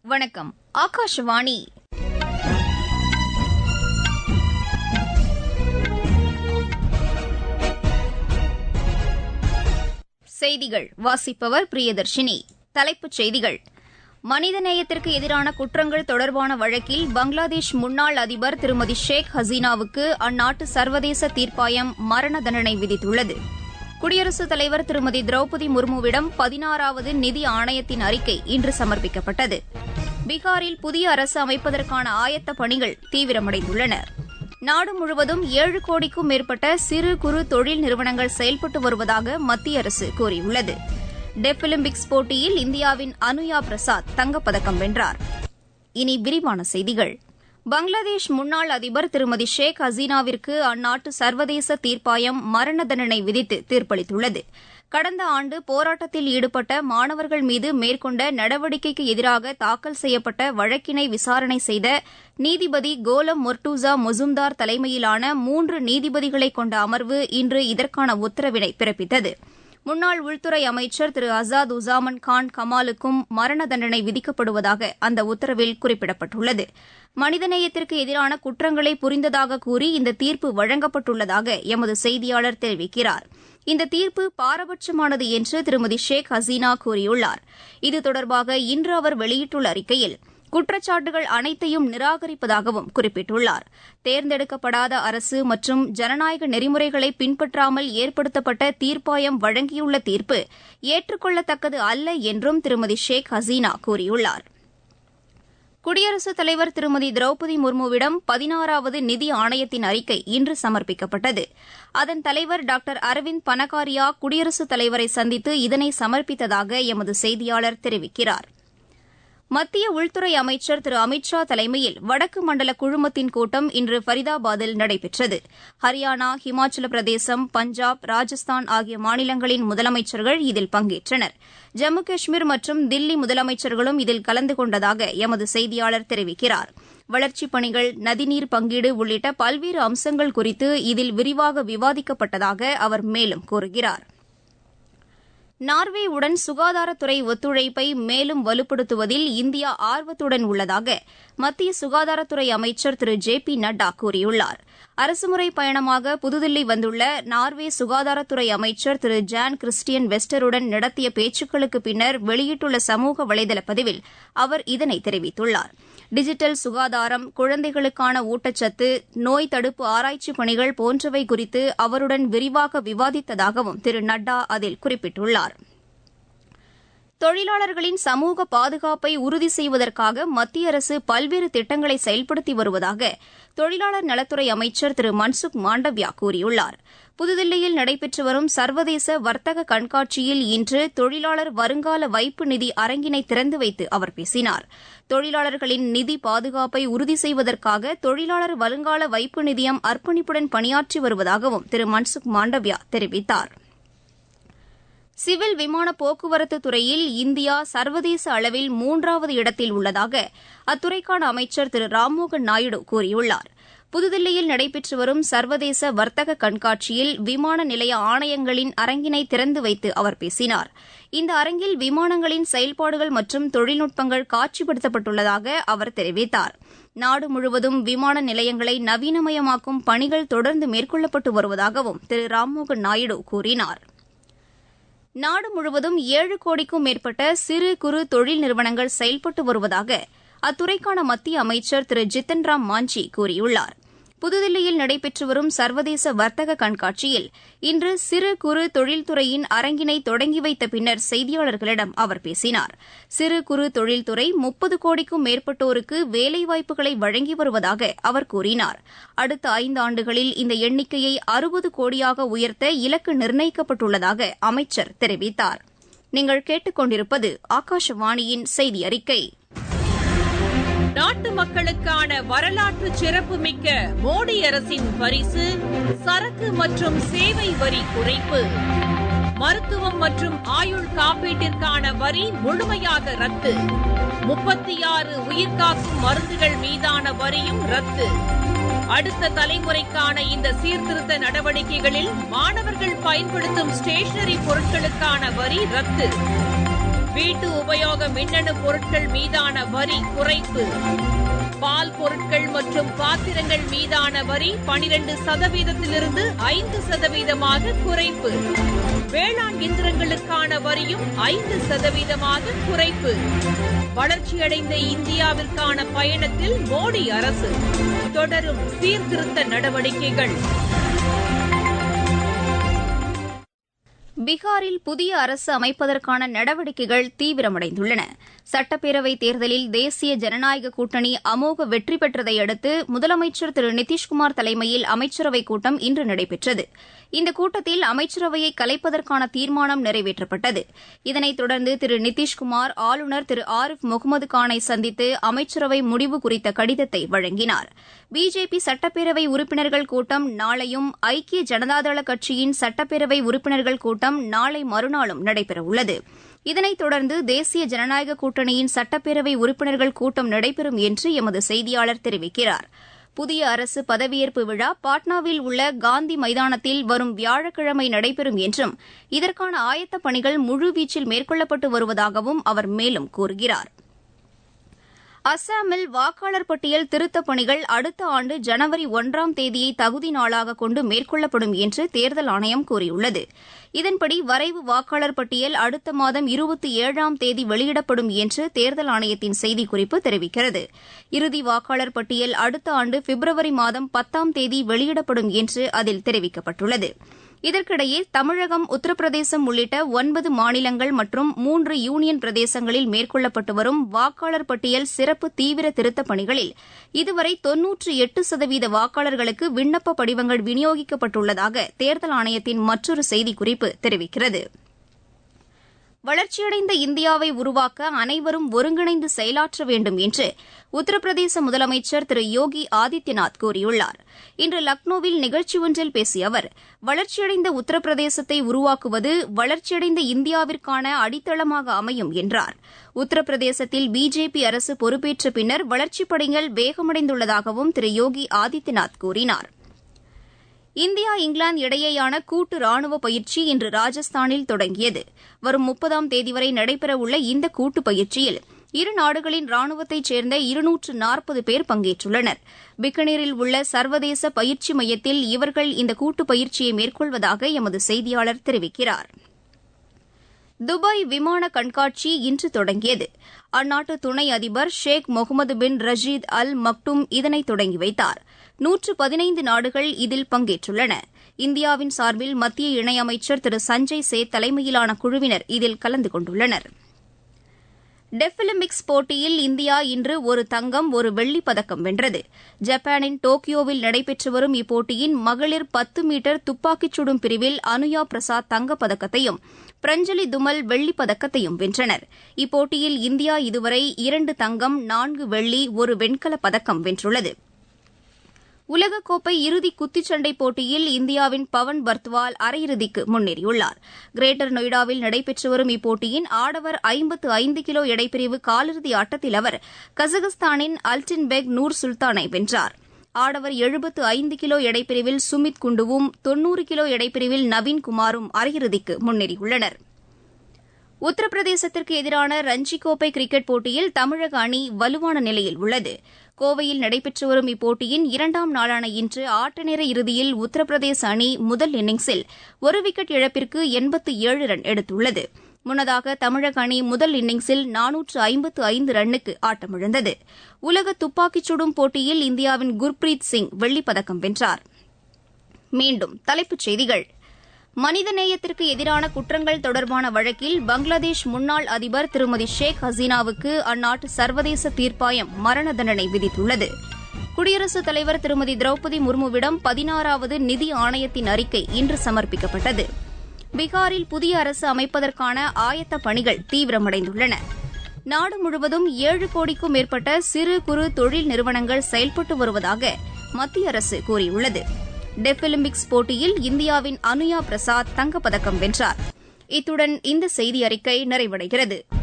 வணக்கம். ஆகாஷவாணி. செய்திகள் வாசிப்பவர் பிரியதர்ஷினி. தலைப்புச் செய்திகள்: மனிதநேயத்திற்கு எதிரான குற்றங்கள் தொடர்பான வழக்கில் பங்களாதேஷ் முன்னாள் அதிபர் திருமதி ஷேக் ஹசீனாவுக்கு அந்நாட்டு சர்வதேச தீர்ப்பாயம் மரண தண்டனை விதித்துள்ளது. குடியரசுத் தலைவர் திருமதி திரௌபதி முர்முவிடம் 16வது நிதி ஆணையத்தின் அறிக்கை இன்று சமர்ப்பிக்கப்பட்டது. பீகாரில் புதிய அரசு அமைப்பதற்கான ஆயத்தப் பணிகள் தீவிரமடைந்துள்ளன. நாடு முழுவதும் 7 கோடிக்கும் மேற்பட்ட சிறு குறு தொழில் நிறுவனங்கள் செயல்பட்டு வருவதாக மத்திய அரசு கூறியுள்ளது. டெஃபிலிம்பிக்ஸ் போட்டியில் இந்தியாவின் அனுயா பிரசாத் தங்கப்பதக்கம் வென்றார். இனி விரிவான செய்திகள். பங்களாதேஷ் முன்னாள் அதிபர் திருமதி ஷேக் ஹசீனாவிற்கு அந்நாட்டு சர்வதேச தீர்ப்பாயம் மரண தண்டனை விதித்து தீர்ப்பளித்துள்ளது. கடந்த ஆண்டு போராட்டத்தில் ஈடுபட்ட மாணவர்கள் மீது மேற்கொண்ட நடவடிக்கைக்கு எதிராக தாக்கல் செய்யப்பட்ட வழக்கினை விசாரணை செய்த நீதிபதி கோலம் மொர்டூசா மொசும்தார் தலைமையிலான 3 நீதிபதிகளை கொண்ட அமர்வு இன்று இதற்கான உத்தரவினை பிறப்பித்தது. முன்னாள் உள்துறை அமைச்சர் திரு அசாத் உசாமன் கான் கமாலுக்கும் மரண தண்டனை விதிக்கப்படுவதாக அந்த உத்தரவில் குறிப்பிடப்பட்டுள்ளது. மனிதநேயத்திற்கு எதிரான குற்றங்களை புரிந்ததாக கூறி இந்த தீர்ப்பு வழங்கப்பட்டுள்ளதாக எமது செய்தியாளர் தெரிவிக்கிறார். இந்த தீர்ப்பு பாரபட்சமானது என்று திருமதி ஷேக் ஹசீனா கூறியுள்ளார். இது தொடர்பாக இன்று அவர் வெளியிட்டுள்ள அறிக்கையில் குற்றச்சாட்டுகள் அனைத்தையும் நிராகரிப்பதாகவும் குறிப்பிட்டுள்ளார். தேர்ந்தெடுக்கப்படாத அரசு மற்றும் ஜனநாயக நெறிமுறைகளை பின்பற்றாமல் ஏற்படுத்தப்பட்ட தீர்ப்பாயம் வழங்கியுள்ள தீர்ப்பு ஏற்றுக்கொள்ளத்தக்கது அல்ல என்றும் திருமதி ஷேக் ஹசீனா கூறியுள்ளார். குடியரசுத் தலைவர் திருமதி திரௌபதி முர்முவிடம் 16வது நிதி ஆணையத்தின் அறிக்கை இன்று சமர்ப்பிக்கப்பட்டது. அதன் தலைவர் டாக்டர் அரவிந்த் பனகாரியா குடியரசுத் தலைவரை சந்தித்து இதனை சமர்ப்பித்ததாக எமது செய்தியாளர் தெரிவிக்கிறார். மத்திய உள்துறை அமைச்சர் திரு அமித் ஷா தலைமையில் வடக்கு மண்டல குழுமத்தின் கூட்டம் இன்று ஃபரிதாபாத்தில் நடைபெற்றது. ஹரியானா, ஹிமாச்சல பிரதேசம், பஞ்சாப், ராஜஸ்தான் ஆகிய மாநிலங்களின் முதலமைச்சர்கள் இதில் பங்கேற்றனர். ஜம்மு காஷ்மீர் மற்றும் தில்லி முதலமைச்சர்களும் இதில் கலந்து கொண்டதாக எமது செய்தியாளர் தெரிவிக்கிறார். வளர்ச்சிப் பணிகள், நதிநீர் பங்கீடு உள்ளிட்ட பல்வேறு அம்சங்கள் குறித்து இதில் விரிவாக விவாதிக்கப்பட்டதாக அவர் மேலும் கூறுகிறார். நார்வேவுடன் சுகாதாரத்துறை ஒத்துழைப்பை மேலும் வலுப்படுத்துவதில் இந்தியா ஆர்வத்துடன் உள்ளதாக மத்திய சுகாதாரத்துறை அமைச்சர் திரு ஜே பி நட்டா கூறியுள்ளார். அரசுமுறை பயணமாக புதுதில்லி வந்துள்ள நார்வே சுகாதாரத்துறை அமைச்சர் திரு ஜான் கிறிஸ்டியன் வெஸ்டருடன் நடத்திய பேச்சுக்களுக்கு பின்னர் வெளியிட்டுள்ள சமூக வலைதள பதிவில் அவர் இதனை தெரிவித்துள்ளார். டிஜிட்டல் சுகாதாரம், குழந்தைகளுக்கான ஊட்டச்சத்து, நோய் தடுப்பு ஆராய்ச்சிப் பணிகள் போன்றவை குறித்து அவருடன் விரிவாக விவாதித்ததாகவும் திரு நட்டா அதில் குறிப்பிட்டுள்ளார். தொழிலாளர்களின் சமூக பாதுகாப்பை உறுதி செய்வதற்காக மத்திய அரசு பல்வேறு திட்டங்களை செயல்படுத்தி வருவதாக தொழிலாளர் நலத்துறை அமைச்சர் திரு மன்சுக் மாண்டவ்யா கூறியுள்ளார். புதுதில்லியில் நடைபெற்று வரும் சர்வதேச வர்த்தக கண்காட்சியில் இன்று தொழிலாளர் வருங்கால வைப்பு நிதி அரங்கினை திறந்து வைத்து அவர் பேசினார். தொழிலாளர்களின் நிதி பாதுகாப்பை உறுதி செய்வதற்காக தொழிலாளர் வருங்கால வைப்பு நிதியம் அர்ப்பணிப்புடன் பணியாற்றி வருவதாகவும் திரு மன்சுக் மாண்டவ்யா தெரிவித்தார். சிவில் விமான போக்குவரத்து துறையில் இந்தியா சர்வதேச அளவில் 3வது இடத்தில் உள்ளதாக அத்துறைக்கான அமைச்சர் திரு ராம்மோகன் நாயுடு கூறியுள்ளார். புதுதில்லியில் நடைபெற்று வரும் சர்வதேச வர்த்தக கண்காட்சியில் விமான நிலைய ஆணையங்களின் அரங்கினை திறந்து வைத்து அவர் பேசினார். இந்த அரங்கில் விமானங்களின் செயல்பாடுகள் மற்றும் தொழில்நுட்பங்கள் காட்சிப்படுத்தப்பட்டுள்ளதாக அவர் தெரிவித்தார். நாடு முழுவதும் விமான நிலையங்களை நவீனமயமாக்கும் பணிகள் தொடர்ந்து மேற்கொள்ளப்பட்டு வருவதாகவும் திரு ராம்மோகன் நாயுடு கூறினார். நாடு முழுவதும் 7 கோடிக்கும் மேற்பட்ட சிறு குறு தொழில் நிறுவனங்கள் செயல்பட்டு வருவதாக அத்துறைக்கான மத்திய அமைச்சர் திரு ஜித்தன் ராம் மாஞ்சி கூறியுள்ளார். புதுதில்லியில் நடைபெற்று வரும் சர்வதேச வர்த்தக கண்காட்சியில் இன்று சிறு குறு தொழில்துறையின் அரங்கினை தொடங்கி வைத்த பின்னர் செய்தியாளர்களிடம் அவர் பேசினார். சிறு குறு தொழில்துறை 30 கோடிக்கும் மேற்பட்டோருக்கு வேலைவாய்ப்புகளை வழங்கி வருவதாக அவர் கூறினார். அடுத்த 5 ஆண்டுகளில் இந்த எண்ணிக்கையை 60 கோடியாக உயர்த்த இலக்கு நிர்ணயிக்கப்பட்டுள்ளதாக அமைச்சர் தெரிவித்தார். நீங்கள் கேட்டுக் கொண்டிருப்பது ஆகாஷவாணியின் செய்தி அறிக்கை. நாட்டு மக்களுக்கான வரலாற்று சிறப்புமிக்க மோடி அரசின் பரிசு சரக்கு மற்றும் சேவை வரி குறைப்பு. மருத்துவம் மற்றும் ஆயுள் காப்பீட்டிற்கான வரி முழுமையாக ரத்து. 36 உயிர்காக்கும் மருந்துகள் மீதான வரியும் ரத்து. அடுத்த தலைமுறைக்கான இந்த சீர்திருத்த நடவடிக்கைகளில் மாணவர்கள் பயன்படுத்தும் ஸ்டேஷனரி பொருட்களுக்கான வரி ரத்து. வீட்டு உபயோக மின்னணு பொருட்கள் மீதான வரி குறைப்பு, பால் பொருட்கள் மற்றும் பாத்திரங்கள் மீதான வரி 12%-இருந்து 5% குறைப்பு, வேளாண் இயந்திரங்களுக்கான வரியும் 5% குறைப்பு. வளர்ச்சியடைந்த இந்தியாவிற்கான பயணத்தில் மோடி அரசு தொடரும் சீர்திருத்த நடவடிக்கைகள். பீகாரில் புதிய அரசு அமைப்பதற்கான நடவடிக்கைகள் தீவிரமடைந்துள்ளன. சட்டப்பேரவைத் தேர்தலில் தேசிய ஜனநாயக கூட்டணி அமோக வெற்றி பெற்றதை அடுத்து முதலமைச்சர் திரு நிதிஷ்குமார் தலைமையில் அமைச்சரவைக் கூட்டம் இன்று நடைபெற்றது. இந்த கூட்டத்தில் அமைச்சரவையை கலைப்பதற்கான தீர்மானம் நிறைவேற்றப்பட்டது. இதனைத் தொடர்ந்து திரு நிதிஷ்குமார் ஆளுநர் திரு ஆரிஃப் முகமது கானை சந்தித்து அமைச்சரவை முடிவு குறித்த கடிதத்தை வழங்கினார். பிஜேபி சட்டப்பேரவை உறுப்பினர்கள் கூட்டம் நாளையும், ஐக்கிய ஜனதாதள கட்சியின் சட்டப்பேரவை உறுப்பினர்கள் கூட்டம் நாளை மறுநாளும் நடைபெறவுள்ளது. இதனைத் தொடர்ந்து தேசிய ஜனநாயக கூட்டணியின் சட்டப்பேரவை உறுப்பினர்கள் கூட்டம் நடைபெறும் என்று எமது செய்தியாளர் தெரிவிக்கிறார். புதிய அரசு பதவியேற்பு விழா பாட்னாவில் உள்ள காந்தி மைதானத்தில் வரும் வியாழக்கிழமை நடைபெறும் என்றும் இதற்கான ஆயத்தப் பணிகள் முழுவீச்சில் மேற்கொள்ளப்பட்டு வருவதாகவும் அவர் மேலும் கூறுகிறார். அஸ்ஸாமில் வாக்காளர் பட்டியல் திருத்தப் பணிகள் அடுத்த ஆண்டு ஜனவரி 1ஆம் தேதியை தகுதி நாளாக கொண்டு மேற்கொள்ளப்படும் என்று தேர்தல் ஆணையம் கூறியுள்ளது. இதன்படி வரைவு வாக்காளர் பட்டியல் அடுத்த மாதம் 27ஆம் தேதி வெளியிடப்படும் என்று தேர்தல் ஆணையத்தின் செய்திக்குறிப்பு தெரிவிக்கிறது. இறுதி வாக்காளர் பட்டியல் அடுத்த ஆண்டு பிப்ரவரி மாதம் 10ஆம் தேதி வெளியிடப்படும் என்று அதில் தெரிவிக்கப்பட்டுள்ளது. இதற்கிடையே தமிழகம், உத்தரப்பிரதேசம் உள்ளிட்ட 9 மாநிலங்கள் மற்றும் 3 யூனியன் பிரதேசங்களில் மேற்கொள்ளப்பட்டு வரும் வாக்காளர் பட்டியல் சிறப்பு தீவிர திருத்தப் பணிகளில் இதுவரை 98% வாக்காளர்களுக்கு விண்ணப்ப படிவங்கள் விநியோகிக்கப்பட்டுள்ளதாக தேர்தல் ஆணையத்தின் மற்றொரு செய்திக்குறிப்பு தெரிவிக்கிறது. வளர்ச்சியடைந்த இந்தியாவை உருவாக்க அனைவரும் ஒருங்கிணைந்து செயலாற்ற வேண்டும் என்று உத்தரப்பிரதேச முதலமைச்சர் திரு யோகி ஆதித்யநாத் கூறியுள்ளார். இன்று லக்னோவில் நிகழ்ச்சி ஒன்றில் பேசிய அவர், வளர்ச்சியடைந்த உத்தரப்பிரதேசத்தை உருவாக்குவது வளர்ச்சியடைந்த இந்தியாவிற்கான அடித்தளமாக அமையும் என்றார். உத்தரப்பிரதேசத்தில் பிஜேபி அரசு பொறுப்பேற்ற பின்னர் வளர்ச்சிப் பணிகள் வேகமடைந்துள்ளதாகவும் திரு யோகி ஆதித்யநாத் கூறினார். இந்தியா, இங்கிலாந்து இடையேயான கூட்டு ராணுவ பயிற்சி இன்று ராஜஸ்தானில் தொடங்கியது. வரும் 30ஆம் தேதி வரை நடைபெறவுள்ள இந்த கூட்டுப் பயிற்சியில் இரு நாடுகளின் ராணுவத்தைச் சேர்ந்த 240 பேர் பங்கேற்றுள்ளனர். பிக்கனீரில் உள்ள சர்வதேச பயிற்சி மையத்தில் இவர்கள் இந்த கூட்டுப் பயிற்சியை மேற்கொள்வதாக எமது செய்தியாளர் தெரிவிக்கிறார். துபாய் விமான கண்காட்சி இன்று தொடங்கியது. அந்நாட்டு துணை அதிபர் ஷேக் முகமது பின் ரஷீத் அல் மக்டும் இதனை தொடங்கி வைத்தார். 115 நாடுகள் இதில் பங்கேற்றுள்ளன. இந்தியாவின் சார்பில் மத்திய இணையமைச்சர் திரு சஞ்சய் சேத் தலைமையிலான குழுவினர் இதில் கலந்து கொண்டுள்ளனர். டெஃபிலிம்பிக்ஸ் போட்டியில் இந்தியா இன்று ஒரு தங்கம், ஒரு வெள்ளிப் பதக்கம் வென்றது. ஜப்பானின் டோக்கியோவில் நடைபெற்று வரும் இப்போட்டியின் மகளிர் 10 மீட்டர் துப்பாக்கிச் சுடும் பிரிவில் அனுயா பிரசாத் தங்கப்பதக்கத்தையும் பிரஞ்சலி துமல் வெள்ளிப் பதக்கத்தையும் வென்றனர். இப்போட்டியில் இந்தியா இதுவரை 2 தங்கம், 4 வெள்ளி, 1 வெண்கலப் பதக்கம் வென்றுள்ளது. உலகக்கோப்பை இறுதி குத்துச்சண்டை போட்டியில் இந்தியாவின் பவன் பர்த்வால் அரையிறுதிக்கு முன்னேறியுள்ளார். கிரேட்டர் நொய்டாவில் நடைபெற்று வரும் இப்போட்டியின் ஆடவர் 55 கிலோ எடைப்பிரிவு காலிறுதி ஆட்டத்தில் அவர் கஜகஸ்தானின் அல்டின்பெக் நூர் சுல்தானை வென்றார். ஆடவர் 75 கிலோ எடைப்பிரிவில் சுமித் குண்டுவும் 90 கிலோ எடைப்பிரிவில் நவீன் குமாரும் அரையிறுதிக்கு முன்னேறியுள்ளனர். உத்தரப்பிரதேசத்திற்கு எதிரான ரஞ்சிக் கோப்பை கிரிக்கெட் போட்டியில் தமிழக அணி வலுவான நிலையில் உள்ளது. கோவையில் நடைபெற்று வரும் இப்போட்டியின் 2ஆம் நாளான இன்று ஆட்டநேர இறுதியில் உத்தரப்பிரதேச அணி முதல் இன்னிங்ஸில் 1 விக்கெட் இழப்பிற்கு 87 ரன் எடுத்துள்ளது. முன்னதாக தமிழக அணி முதல் இன்னிங்ஸில் 455 ரன்னுக்கு ஆட்டமிழந்தது. உலக துப்பாக்கிச் சுடும் போட்டியில் இந்தியாவின் குர்பிரீத் சிங் வெள்ளிப் பதக்கம் வென்றார். மீண்டும் தலைப்புச் செய்திகள். மனிதநேயத்திற்கு எதிரான குற்றங்கள் தொடர்பான வழக்கில் பங்களாதேஷ் முன்னாள் அதிபர் திருமதி ஷேக் ஹசீனாவுக்கு அந்நாட்டு சர்வதேச தீர்ப்பாயம் மரண தண்டனை விதித்துள்ளது. குடியரசுத் தலைவர் திருமதி திரௌபதி முர்முவிடம் 16வது நிதி ஆணையத்தின் அறிக்கை இன்று சமர்ப்பிக்கப்பட்டது. பீகாரில் புதிய அரசு அமைப்பதற்கான ஆயத்த பணிகள் தீவிரமடைந்துள்ளன. நாடு முழுவதும் 7 கோடிக்கும் மேற்பட்ட சிறு குறு தொழில் நிறுவனங்கள் செயல்பட்டு வருவதாக மத்திய அரசு கூறியுள்ளது. டெஃபிலிம்பிக்ஸ் போட்டியில் இந்தியாவின் அனுயா பிரசாத் தங்கப்பதக்கம் வென்றார். இத்துடன் இந்த செய்தி அறிக்கை நிறைவடைகிறது.